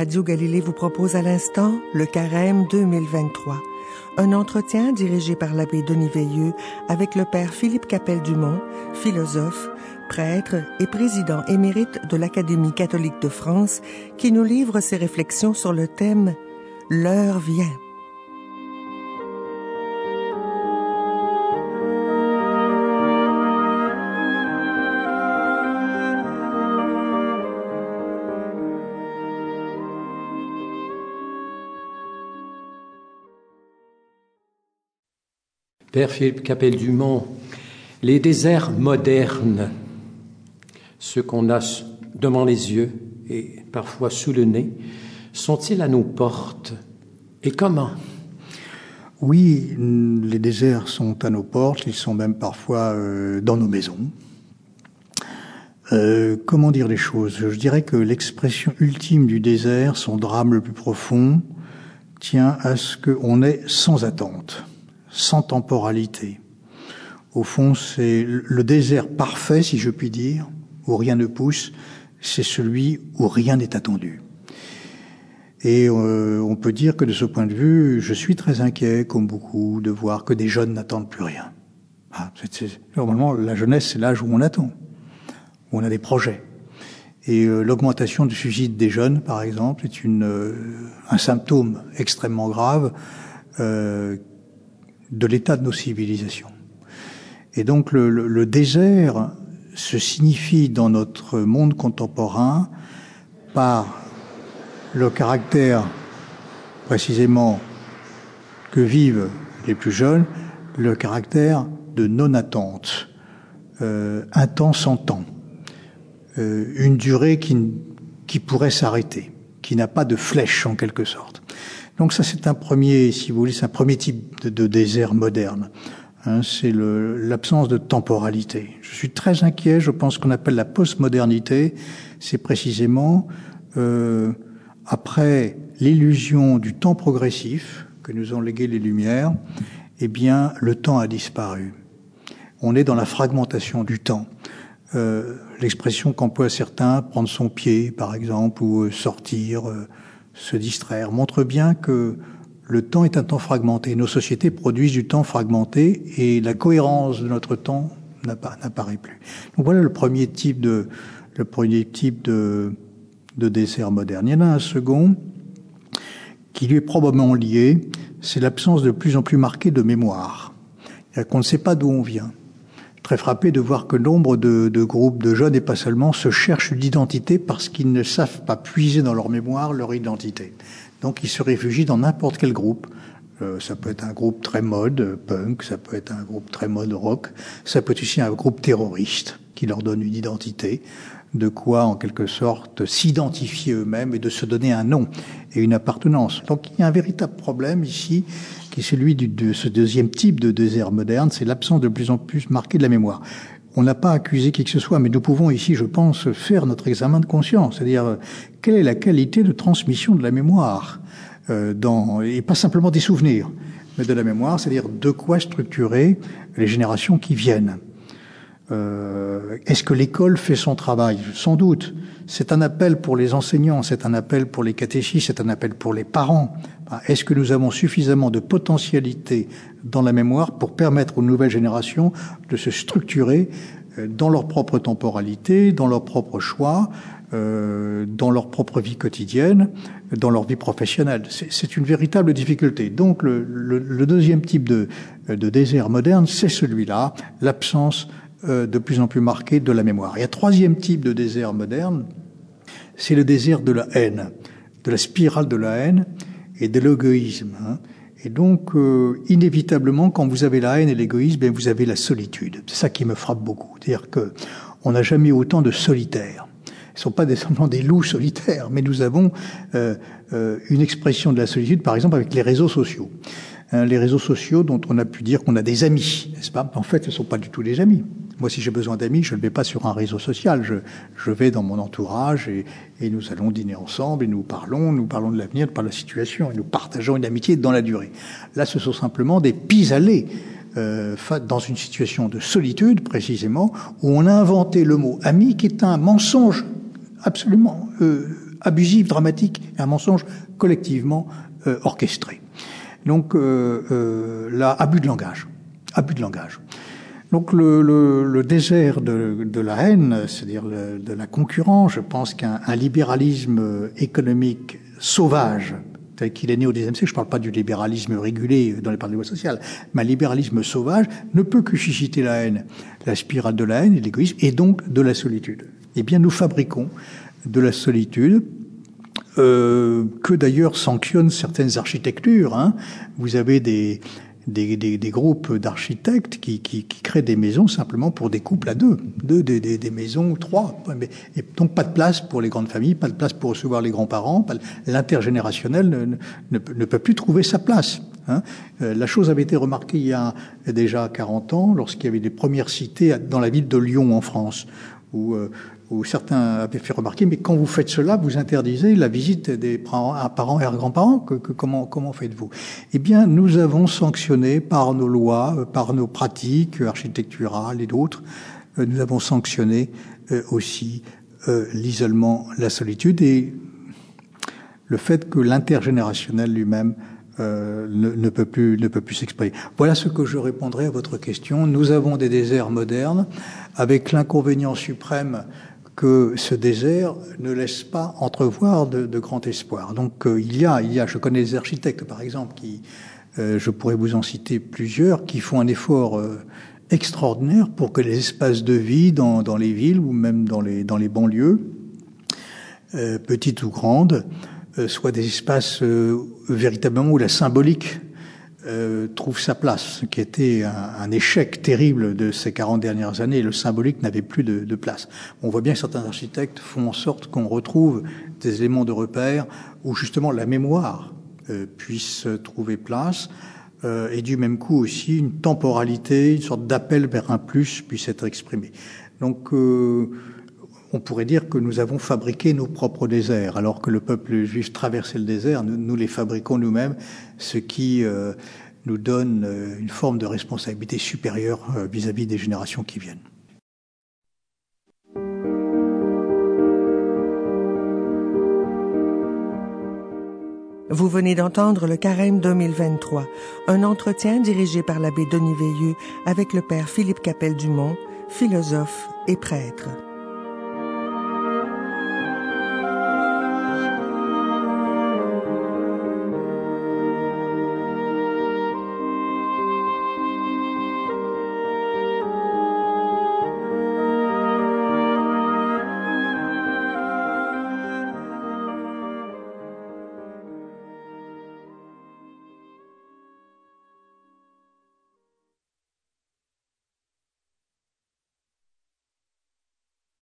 Radio Galilée vous propose à l'instant le Carême 2023. Un entretien dirigé par l'abbé Denis Veilleux avec le père Philippe Capelle-Dumont, philosophe, prêtre et président émérite de l'Académie catholique de France, qui nous livre ses réflexions sur le thème « L'heure vient ». Père Philippe Capelle-Dumont, les déserts modernes, ceux qu'on a devant les yeux et parfois sous le nez, sont-ils à nos portes? Et comment? Oui, les déserts sont à nos portes, ils sont même parfois dans nos maisons. Comment dire les choses? Je dirais que l'expression ultime du désert, son drame le plus profond, tient à ce qu'on est sans attente, sans temporalité. Au fond, c'est le désert parfait, si je puis dire, où rien ne pousse, c'est celui où rien n'est attendu. Et on peut dire que de ce point de vue, je suis très inquiet, comme beaucoup, de voir que des jeunes n'attendent plus rien. Normalement, la jeunesse, c'est l'âge où on attend, où on a des projets. Et l'augmentation du suicide des jeunes, par exemple, est un symptôme extrêmement grave de l'état de nos civilisations. Et donc le désert se signifie dans notre monde contemporain par le caractère précisément que vivent les plus jeunes, le caractère de non-attente, un temps sans temps, une durée qui pourrait s'arrêter, qui n'a pas de flèche en quelque sorte. Donc ça, c'est un premier, si vous voulez, c'est un premier type de désert moderne. C'est l'absence de temporalité. Je suis très inquiet. Je pense qu'on appelle la postmodernité. C'est précisément après l'illusion du temps progressif que nous ont légué les Lumières. Eh bien, le temps a disparu. On est dans la fragmentation du temps. L'expression qu'emploient certains, prendre son pied, par exemple, ou sortir. Se distraire, montre bien que le temps est un temps fragmenté. Nos sociétés produisent du temps fragmenté et la cohérence de notre temps n'apparaît plus. Donc voilà le premier type de désert moderne. Il y en a un second qui lui est probablement lié, c'est l'absence de plus en plus marquée de mémoire. C'est-à-dire qu'on ne sait pas d'où on vient. Très frappé de voir que nombre de groupes de jeunes, et pas seulement, se cherchent une identité parce qu'ils ne savent pas puiser dans leur mémoire leur identité. Donc ils se réfugient dans n'importe quel groupe. Ça peut être un groupe très mode punk, ça peut être un groupe très mode rock, ça peut être aussi un groupe terroriste qui leur donne une identité, de quoi en quelque sorte s'identifier eux-mêmes et de se donner un nom et une appartenance. Donc il y a un véritable problème ici, qui est celui de ce deuxième type de désert moderne, c'est l'absence de plus en plus marquée de la mémoire. On n'a pas accusé qui que ce soit, mais nous pouvons ici, je pense, faire notre examen de conscience, c'est-à-dire quelle est la qualité de transmission de la mémoire, et pas simplement des souvenirs, mais de la mémoire, c'est-à-dire de quoi structurer les générations qui viennent. Est-ce que l'école fait son travail? Sans doute. C'est un appel pour les enseignants, c'est un appel pour les catéchistes, c'est un appel pour les parents. Est-ce que nous avons suffisamment de potentialité dans la mémoire pour permettre aux nouvelles générations de se structurer dans leur propre temporalité, dans leurs propres choix, dans leur propre vie quotidienne, dans leur vie professionnelle? C'est une véritable difficulté. Donc le deuxième type de désert moderne, c'est celui-là, l'absence de plus en plus marquée de la mémoire. Il y a un troisième type de désert moderne, c'est le désert de la haine, de la spirale de la haine et de l'égoïsme. Et donc, inévitablement, quand vous avez la haine et l'égoïsme, bien, vous avez la solitude. C'est ça qui me frappe beaucoup. C'est-à-dire que on n'a jamais eu autant de solitaires. Ils ne sont pas simplement des loups solitaires, mais nous avons une expression de la solitude, par exemple, avec les réseaux sociaux. Les réseaux sociaux dont on a pu dire qu'on a des amis, n'est-ce pas? En fait, ce ne sont pas du tout des amis. Moi, si j'ai besoin d'amis, je ne vais pas sur un réseau social. Je vais dans mon entourage et nous allons dîner ensemble et nous parlons de l'avenir, de la situation et nous partageons une amitié dans la durée. Là, ce sont simplement des pis-aller dans une situation de solitude, précisément, où on a inventé le mot ami, qui est un mensonge absolument abusive, dramatique, et un mensonge collectivement orchestré. Donc là, abus de langage. Donc le désert de la haine, c'est-à-dire de la concurrence, je pense qu'un libéralisme économique sauvage, tel qu'il est né au XIXe siècle, je ne parle pas du libéralisme régulé dans les parties de loi sociale, mais un libéralisme sauvage ne peut que susciter la haine, la spirale de la haine et de l'égoïsme, et donc de la solitude. Eh bien, nous fabriquons de la solitude, que d'ailleurs sanctionnent certaines architectures. Hein. Vous avez des groupes d'architectes qui créent des maisons simplement pour des couples à deux, des maisons, 3. Et donc pas de place pour les grandes familles, pas de place pour recevoir les grands-parents. L'intergénérationnel ne peut plus trouver sa place. Hein. La chose avait été remarquée il y a déjà 40 ans, lorsqu'il y avait des premières cités dans la ville de Lyon en France, où certains avaient fait remarquer, mais quand vous faites cela, vous interdisez la visite des parents et grands-parents. Comment faites-vous? Eh bien, nous avons sanctionné par nos lois, par nos pratiques architecturales et d'autres, nous avons sanctionné aussi l'isolement, la solitude et le fait que l'intergénérationnel lui-même ne peut plus s'exprimer. Voilà ce que je répondrai à votre question. Nous avons des déserts modernes avec l'inconvénient suprême que ce désert ne laisse pas entrevoir de grands espoirs. Donc il y a, je connais des architectes par exemple qui, je pourrais vous en citer plusieurs, qui font un effort extraordinaire pour que les espaces de vie dans les villes ou même dans les banlieues, petites ou grandes, soient des espaces véritablement où la symbolique trouve sa place, ce qui était un échec terrible de ces 40 dernières années. Le symbolique n'avait plus de place. On voit bien que certains architectes font en sorte qu'on retrouve des éléments de repère où justement la mémoire puisse trouver place et du même coup aussi une temporalité, une sorte d'appel vers un plus puisse être exprimé. Donc on pourrait dire que nous avons fabriqué nos propres déserts, alors que le peuple juif traversait le désert, nous les fabriquons nous-mêmes, ce qui nous donne une forme de responsabilité supérieure vis-à-vis des générations qui viennent. Vous venez d'entendre le Carême 2023, un entretien dirigé par l'abbé Denis Veilleux avec le père Philippe Capel-Dumont, philosophe et prêtre.